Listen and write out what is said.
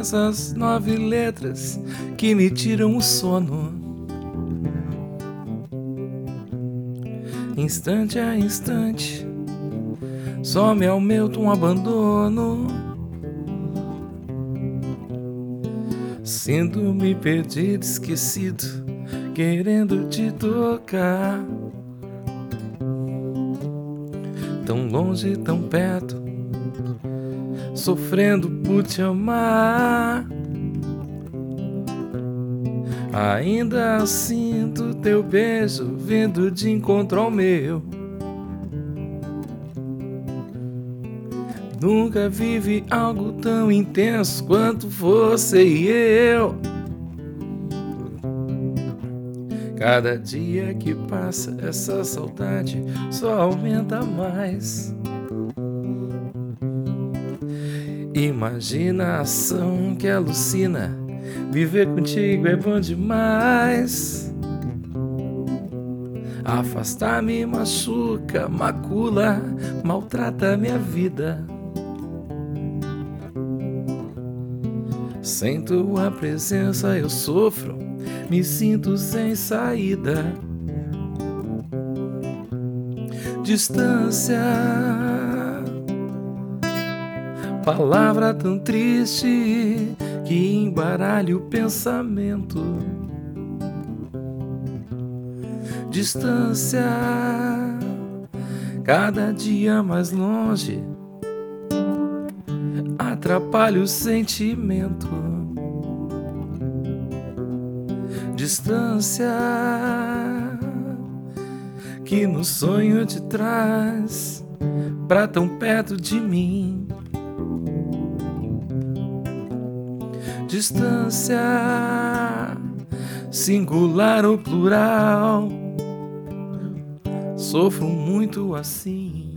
essas 9 letras que me tiram o sono. Instante a instante, só me aumenta um abandono. Sinto-me perdido, esquecido, querendo te tocar. Tão longe, tão perto, sofrendo por te amar. Ainda sinto teu beijo vindo de encontro ao meu. Nunca vivi algo tão intenso quanto você e eu. Cada dia que passa, essa saudade só aumenta mais. Imaginação que alucina, viver contigo é bom demais. Afastar me machuca, macula, maltrata minha vida. Sem tua presença eu sofro, me sinto sem saída. Distância, palavra tão triste que embaralha o pensamento. Distância, cada dia mais longe, atrapalha o sentimento. Distância, que no sonho te traz pra tão perto de mim. Distância, singular ou plural, sofro muito assim.